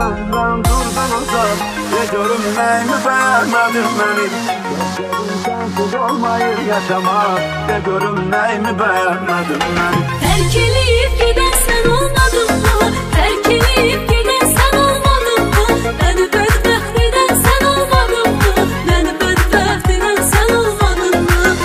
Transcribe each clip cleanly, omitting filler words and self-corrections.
məndən durdun uzaq. De görüm nəyimi bəyənmədin mənim. Sensiz olmayır yaşamaq. De görüm nəyimi bəyənmədin mənim. Tərk eləyib gedən sən olmadın mı? Tərk eləyib gedən sən olmadın mı? Məni bədbəxt edən sən olmadın mı? Məni bədbəxt edən sən olmadın mı?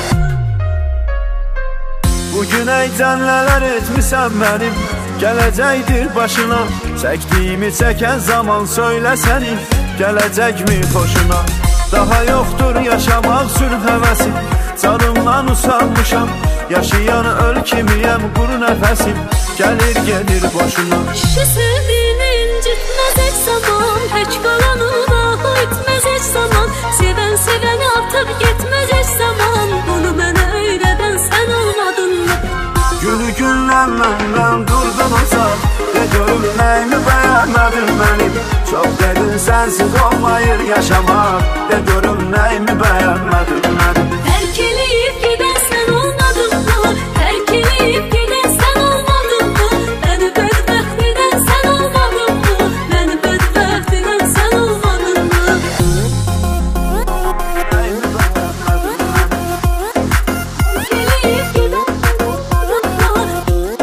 Bugün əydən nələr etmisən mənim. Gələcəkdir başına. Çəkdiyimi çəkən zaman söylə sənin. Gələcəkmi xoşuna? Daha yoxdur yaşamaq sürü həvəsim. Canımdan usanmışam. Yaşayan öl kimiyəm quru nəfəsim. Gəlir gedir boşuna. Kişi sevdiğini incitmez heç zaman. Tək qalanına etmez heç zaman. Sevən sevəni atıb getmez heç zaman. Bunu mənə öyrədən sən olmadın mı? Günü gündən məndən durdun uzaq. De görüm nəyimi bəyənmədin mənim. Çox dedin sənsiz olmayır yaşamaq. De görüm nəyimi bəyənmədin mənim. Tərk eləyib gedən sən olmadın mı? Tərk eləyib gedən sən olmadın mı? Məni bədbəxt edən sən olmadın mı? Məni bədbəxt edən sən olmadın mı? Nəyimi bəyənmədin mənim. Eləyib gedən sən olmadın mı?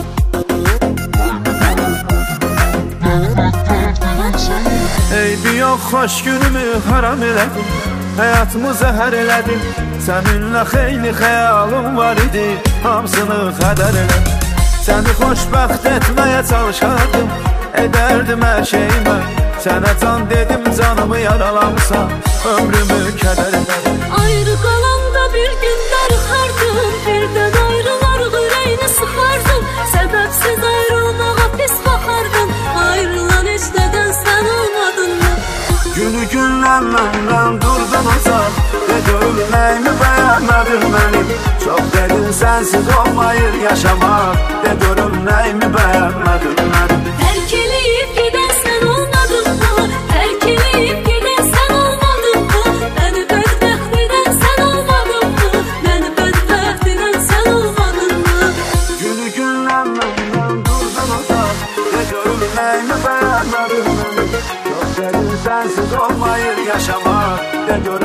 Eybi yox xoş günümü haram elədin. Həyatımı zəhər elədin. Səninlə xeyli xəyalım var idi. Hamısını xədər elədin. Səni xoşbəxt etməyə çalışardım. Edərdim hər şeyimə. Sənə can dedim canımı yaralamsan. Ömrümü kədər elədin. Ayrı qalanda bir gün darıxardım. Birdən ayrılarıq ürəyini sıxardım. Səbəbsiz ayrılmağa pis baxardım. Ayrılan heç nədən sən olmadın mı? Günü gündən məndən durdun uzaq. De görüm nəyimi bəyənmədin mənim. Çox dedin sənsiz olmayır yaşamaq. De görüm nəyimi bəyənmədin mənim. Tərk eləyib gedən sən olmadın mı? Tərk eləyib gedən sən olmadın mı? Məni bədbəxt edən sən olmadın mı? Məni bədbəxt edən sən olmadın mı? Günü gündən məndən durdun uzaq. De görüm nəyimi bəyənmədin mənim. Çox dedin sənsiz olmayır yaşamaq. De görüm